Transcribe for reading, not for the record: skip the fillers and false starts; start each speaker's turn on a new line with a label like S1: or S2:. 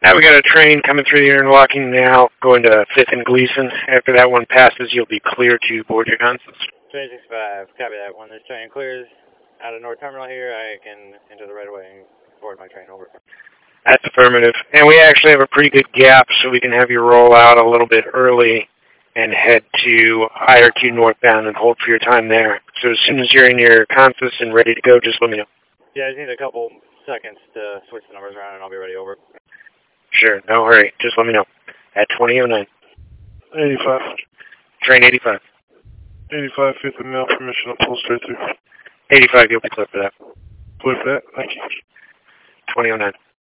S1: Now we got a train coming through the interlocking now, going to 5th and Gleason. After that one passes, you'll be clear to board your consist.
S2: Train 65, copy that. When this train clears out of North Terminal here, I can enter the right of way and board my train over.
S1: That's affirmative. And we actually have a pretty good gap, so we can have you roll out a little bit early and head to IRQ northbound and hold for your time there. So as soon as you're in your consist and ready to go, just let me know.
S2: Yeah, I just need a couple seconds to switch the numbers around and I'll be ready over.
S1: Sure, no hurry. Just let me know. At 2009.
S3: 85.
S1: Train 85.
S3: 85, 5th and now, permission to pull straight through.
S1: 85, you'll be clear for that.
S3: Clear for that, thank you.
S1: 2009.